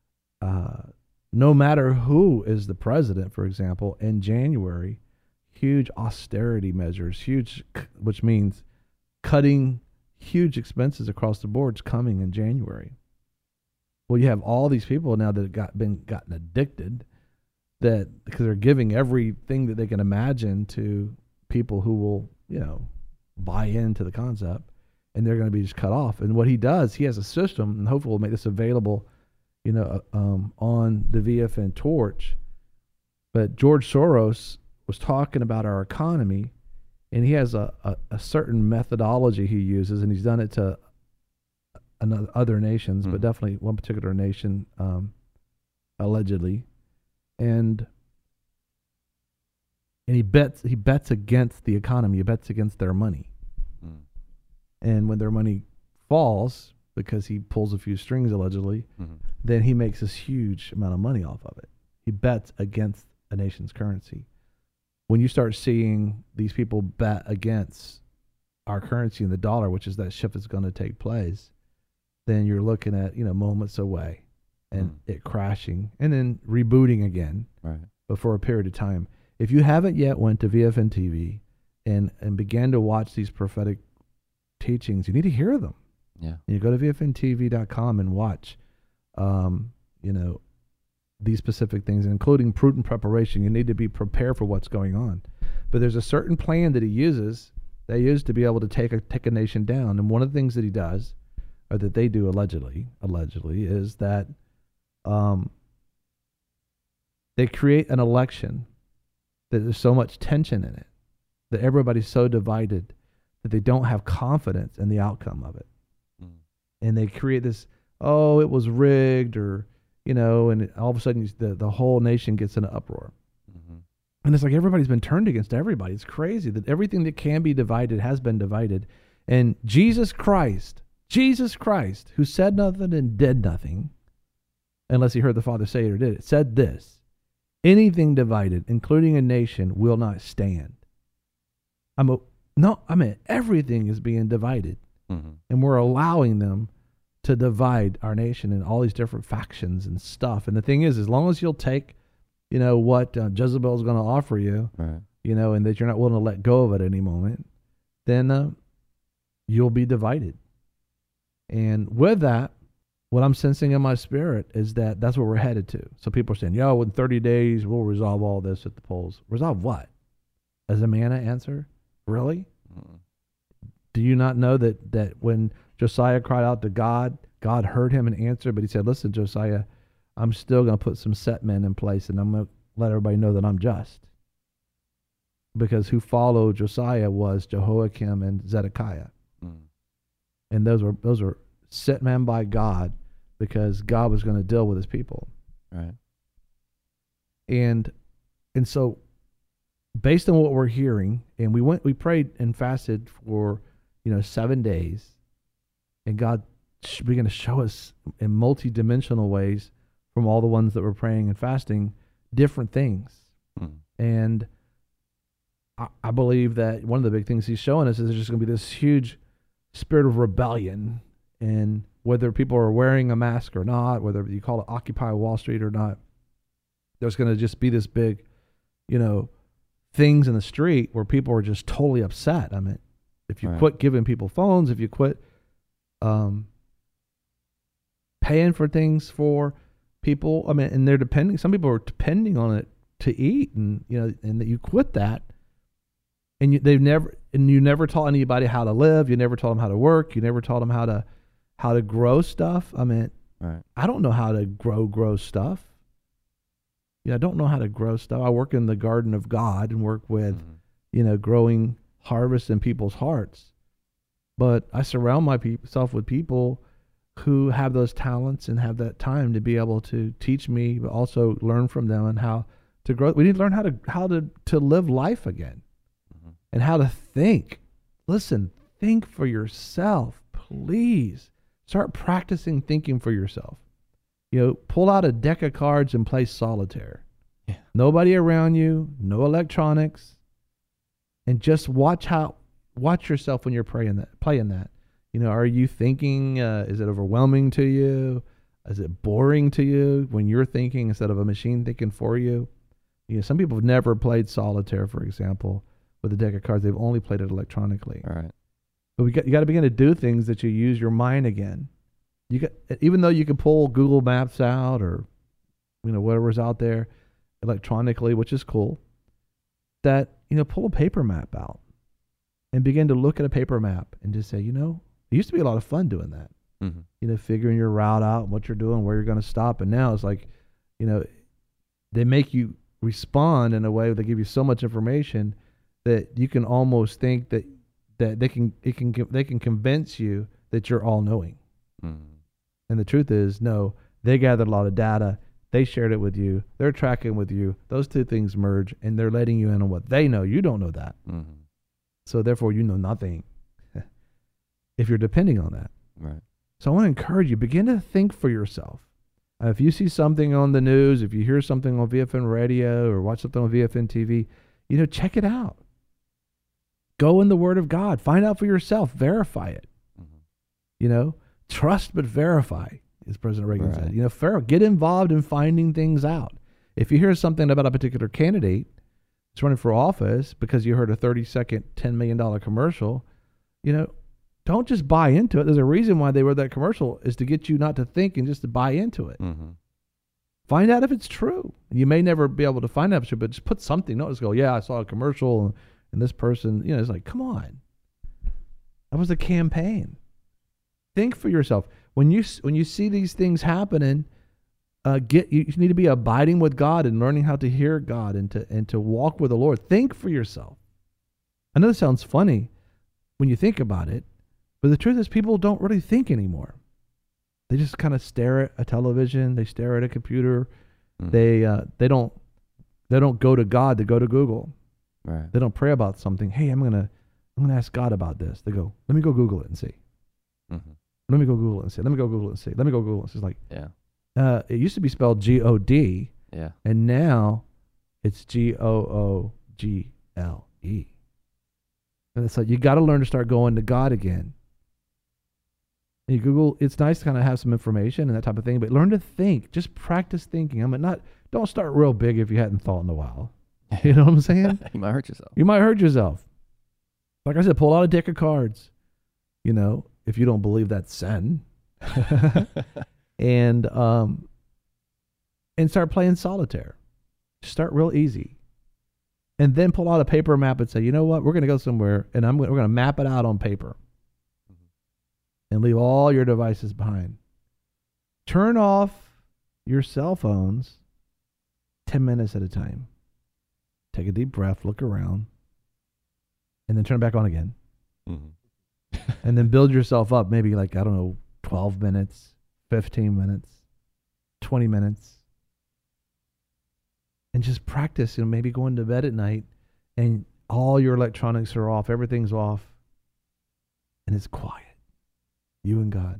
no matter who is the president, for example, in January, huge austerity measures, which means cutting huge expenses across the boards coming in January. Well, you have all these people now that have gotten addicted, that because they're giving everything that they can imagine to people who will, buy into the concept, and they're going to be just cut off. And what he does, he has a system, and hopefully we'll make this available, on the VFN Torch. But George Soros was talking about our economy, and he has a certain methodology he uses, and he's done it to other nations, but definitely one particular nation, allegedly, and he bets against the economy. He bets against their money, and when their money falls because he pulls a few strings allegedly, then he makes this huge amount of money off of it. He bets against a nation's currency. When you start seeing these people bet against our currency and the dollar, which is that shift that's going to take place, then you're looking at, moments away and it crashing and then rebooting again, Right. but for a period of time. If you haven't yet went to VFN TV and began to watch these prophetic teachings, you need to hear them. Yeah. You go to VFNTV.com and watch, these specific things, including prudent preparation. You need to be prepared for what's going on. But there's a certain plan that he uses, to be able to take a nation down. And one of the things that he does, or that they do allegedly, is that they create an election that there's so much tension in it, that everybody's so divided that they don't have confidence in the outcome of it. And they create this, it was rigged, or, and all of a sudden the whole nation gets in an uproar. And it's like everybody's been turned against everybody. It's crazy that everything that can be divided has been divided. And Jesus Christ, who said nothing and did nothing, unless he heard the Father say it or did it, said this: anything divided, including a nation, will not stand. Everything is being divided. And we're allowing them to divide our nation in all these different factions and stuff. And the thing is, as long as you'll take, what Jezebel is going to offer you, Right. and that you're not willing to let go of it at any moment, then you'll be divided. And with that, what I'm sensing in my spirit is that that's what we're headed to. So people are saying, in 30 days, we'll resolve all this at the polls. Resolve what? As a manna answer? Really? Do you not know that when Josiah cried out to God, God heard him and answered, but he said, listen, Josiah, I'm still going to put some set men in place, and I'm going to let everybody know that I'm just. Because who followed Josiah was Jehoiakim and Zedekiah. And those were set men by God, because God was going to deal with his people. Right. And so based on what we're hearing, and we prayed and fasted for 7 days, and God began to show us in multi-dimensional ways from all the ones that were praying and fasting different things. And I believe that one of the big things he's showing us is there's just going to be this huge spirit of rebellion, and whether people are wearing a mask or not, whether you call it Occupy Wall Street or not, there's going to just be this big, things in the street where people are just totally upset. If you quit giving people phones, if you quit paying for things for people, and they're depending, some people are depending on it to eat, and and that you quit that, and you never taught anybody how to live, you never taught them how to work, you never taught them how to grow stuff. I don't know how to grow stuff. I don't know how to grow stuff. I work in the garden of God and work with, growing harvest in people's hearts. But I surround myself with people who have those talents and have that time to be able to teach me, but also learn from them and how to grow. We need to learn how to live life again, and how to think. Listen, think for yourself, please. Start practicing thinking for yourself. Pull out a deck of cards and play solitaire. Yeah. Nobody around you, no electronics, and just watch yourself when you're playing that. Are you thinking? Is it overwhelming to you? Is it boring to you when you're thinking instead of a machine thinking for you? Some people have never played solitaire, for example, with a deck of cards. They've only played it electronically. All right. But you got to begin to do things that you use your mind again. Even though you can pull Google Maps out or whatever's out there electronically, which is cool, that pull a paper map out and begin to look at a paper map and just say, it used to be a lot of fun doing that. Mm-hmm. Figuring your route out, what you're doing, where you're going to stop. And now it's like, they make you respond in a way, they give you so much information that you can almost think that they can convince you that you're all knowing. Mm-hmm. And the truth is, no, they gathered a lot of data. They shared it with you. They're tracking with you. Those two things merge, and they're letting you in on what they know. You don't know that. Mm-hmm. So therefore, you know nothing if you're depending on that. Right. So I want to encourage you, begin to think for yourself. If you see something on the news, if you hear something on VFN radio or watch something on VFN TV, check it out. Go in the Word of God. Find out for yourself. Verify it. Mm-hmm. Trust but verify, as President Reagan Right. said. Get involved in finding things out. If you hear something about a particular candidate that's running for office because you heard a 30-second, $10 million commercial, don't just buy into it. There's a reason why they wrote that commercial, is to get you not to think and just to buy into it. Mm-hmm. Find out if it's true. You may never be able to find out if it's true, but just put something. Don't just go, yeah, I saw a commercial and this person, it's like, come on. That was a campaign. Think for yourself. When you see these things happening, you need to be abiding with God and learning how to hear God and to walk with the Lord. Think for yourself. I know this sounds funny when you think about it, but the truth is people don't really think anymore. They just kind of stare at a television. They stare at a computer. Mm-hmm. They don't go to God. They go to Google. Right. They don't pray about something. Hey, I'm gonna ask God about this. They go, let me go Google it and see. Mm-hmm. Let me go Google it and see. Let me go Google it and see. Let me go Google it. It's like, Yeah. it used to be spelled G-O-D, Yeah. and now it's Google. And it's like, you got to learn to start going to God again. And you Google, it's nice to kind of have some information and that type of thing, but learn to think. Just practice thinking. Don't start real big if you hadn't thought in a while. You know what I'm saying? You might hurt yourself. You might hurt yourself. Like I said, pull out a deck of cards. If you don't believe that's sin, and start playing solitaire. Start real easy, and then pull out a paper map and say, you know what, we're going to go somewhere, and we're going to map it out on paper, and leave all your devices behind. Turn off your cell phones 10 minutes at a time. Take a deep breath, look around, and then turn it back on again. Mm-hmm. And then build yourself up, maybe 12 minutes, 15 minutes, 20 minutes. And just practice, maybe going to bed at night and all your electronics are off, everything's off, and it's quiet. You and God.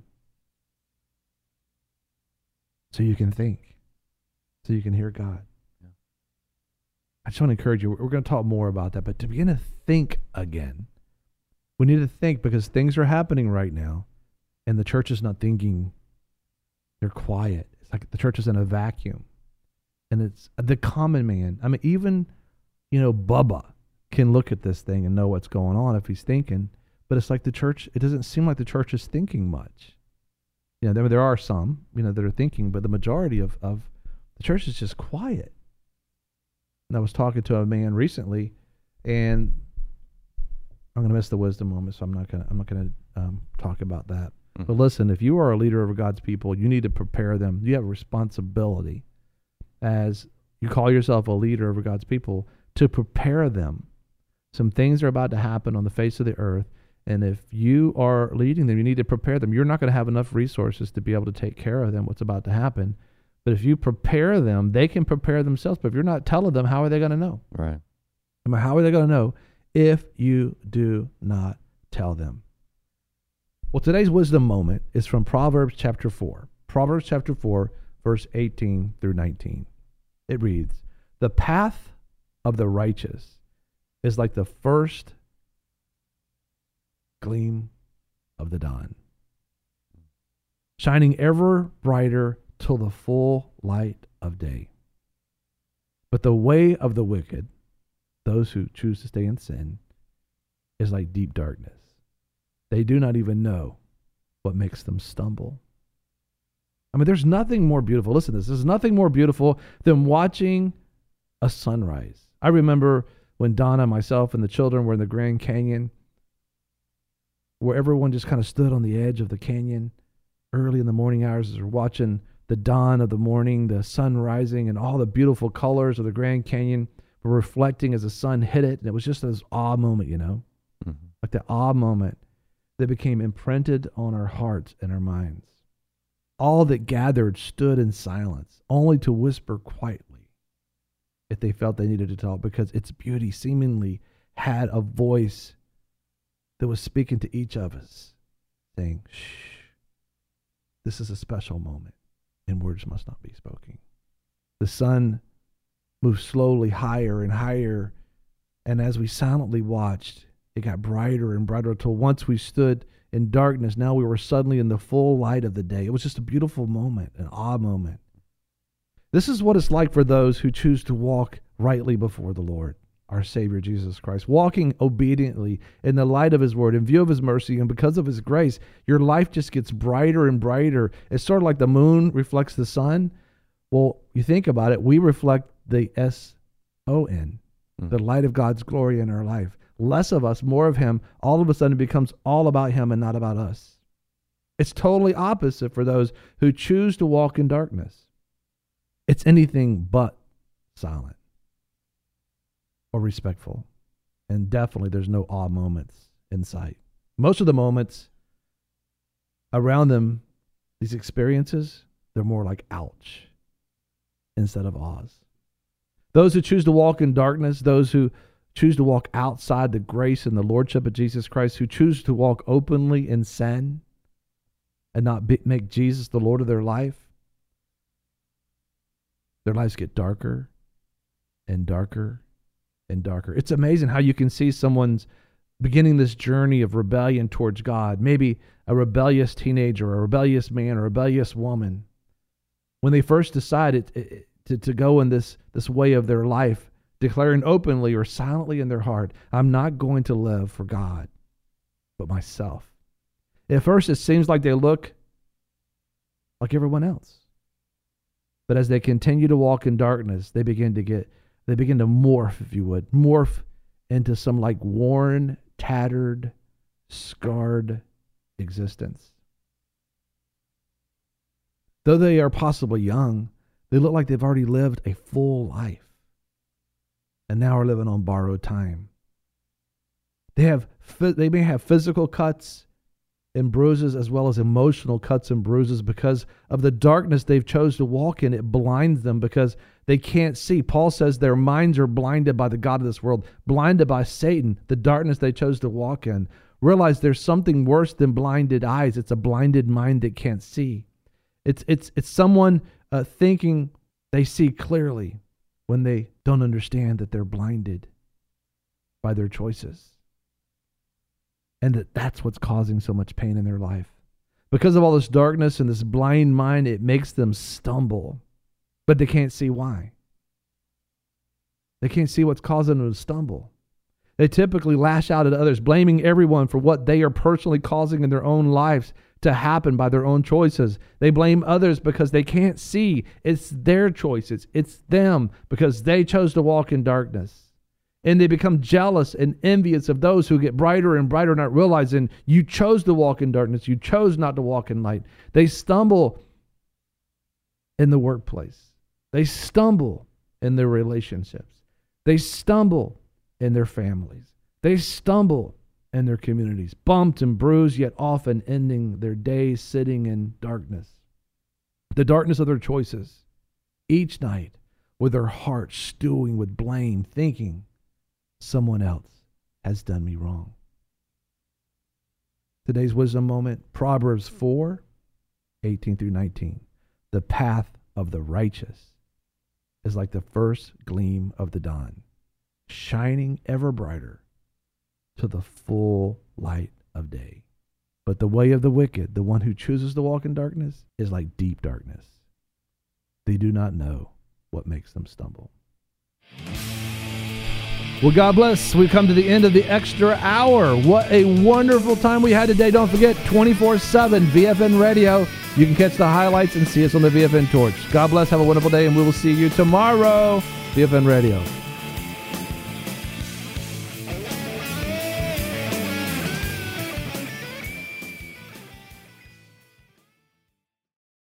So you can think, so you can hear God. Yeah. I just want to encourage you, we're going to talk more about that, but to begin to think again. We need to think, because things are happening right now, and the church is not thinking. They're quiet. It's like the church is in a vacuum. And it's the common man. I mean, even, Bubba can look at this thing and know what's going on if he's thinking. But it's like the church, it doesn't seem like the church is thinking much. There are some, that are thinking, but the majority of the church is just quiet. And I was talking to a man recently, and I'm going to miss the wisdom moment, so I'm not going to talk about that. Mm-hmm. But listen, if you are a leader of God's people, you need to prepare them. You have a responsibility, as you call yourself a leader of God's people, to prepare them. Some things are about to happen on the face of the earth, and if you are leading them, you need to prepare them. You're not going to have enough resources to be able to take care of them, what's about to happen. But if you prepare them, they can prepare themselves. But if you're not telling them, how are they going to know? Right. How are they going to know if you do not tell them? Well, today's wisdom moment is from Proverbs chapter 4. Proverbs chapter 4, verse 18 through 19. It reads, "The path of the righteous is like the first gleam of the dawn, shining ever brighter till the full light of day. But the way of the wicked, those who choose to stay in sin, is like deep darkness." They do not even know what makes them stumble. I mean, there's nothing more beautiful. Listen to this. There's nothing more beautiful than watching a sunrise. I remember when Donna, myself, and the children were in the Grand Canyon, where everyone just kind of stood on the edge of the canyon early in the morning hours as we're watching the dawn of the morning, the sun rising, and all the beautiful colors of the Grand Canyon were reflecting as the sun hit it. And it was just this awe moment, you know, like the awe moment that became imprinted on our hearts and our minds. All that gathered stood in silence, only to whisper quietly if they felt they needed to talk, because its beauty seemingly had a voice that was speaking to each of us, saying, shh, this is a special moment, and words must not be spoken. The sun moved slowly higher and higher, and as we silently watched, it got brighter and brighter until once we stood in darkness. Now we were suddenly in the full light of the day. It was just a beautiful moment, an awe moment. This is what it's like for those who choose to walk rightly before the Lord, our Savior Jesus Christ, walking obediently in the light of His Word, in view of His mercy, and because of His grace. Your life just gets brighter and brighter. It's sort of like the moon reflects the sun. Well, you think about it, we reflect the S-O-N, the light of God's glory in our life. Less of us, more of Him. All of a sudden it becomes all about Him and not about us. It's totally opposite for those who choose to walk in darkness. It's anything but silent or respectful. And definitely there's no awe moments in sight. Most of the moments around them, these experiences, they're more like ouch instead of awes. Those who choose to walk in darkness, those who choose to walk outside the grace and the lordship of Jesus Christ, who choose to walk openly in sin and not make Jesus the Lord of their life, their lives get darker and darker and darker. It's amazing how you can see someone's beginning this journey of rebellion towards God, maybe a rebellious teenager, a rebellious man, or a rebellious woman. When they first decided to go in this way of their life, declaring openly or silently in their heart, I'm not going to live for God, but myself. At first, it seems like they look like everyone else. But as they continue to walk in darkness, they begin to morph, if you would, morph into some like worn, tattered, scarred existence. Though they are possibly young, they look like they've already lived a full life and now are living on borrowed time. They may have physical cuts and bruises as well as emotional cuts and bruises because of the darkness they've chose to walk in. It blinds them because they can't see. Paul says their minds are blinded by the god of this world, blinded by Satan, the darkness they chose to walk in. Realize there's something worse than blinded eyes. It's a blinded mind that can't see. It's someone thinking they see clearly when they don't understand that they're blinded by their choices. And that's what's causing so much pain in their life. Because of all this darkness and this blind mind, it makes them stumble. But they can't see why. They can't see what's causing them to stumble. They typically lash out at others, blaming everyone for what they are personally causing in their own lives to happen by their own choices. They blame others because they can't see. It's their choices. It's them because they chose to walk in darkness. And they become jealous and envious of those who get brighter and brighter, not realizing you chose to walk in darkness. You chose not to walk in light. They stumble in the workplace. They stumble in their relationships. They stumble in their families. They stumble in their communities, bumped and bruised, yet often ending their days sitting in darkness. The darkness of their choices, each night with their hearts stewing with blame, thinking, someone else has done me wrong. Today's wisdom moment, Proverbs 4:18 through 19. The path of the righteous is like the first gleam of the dawn, shining ever brighter to the full light of day. But the way of the wicked, the one who chooses to walk in darkness, is like deep darkness. They do not know what makes them stumble. Well, God bless. We've come to the end of the extra hour. What a wonderful time we had today. Don't forget, 24/7 VFN Radio. You can catch the highlights and see us on the VFN Torch. God bless. Have a wonderful day, and we will see you tomorrow. VFN Radio.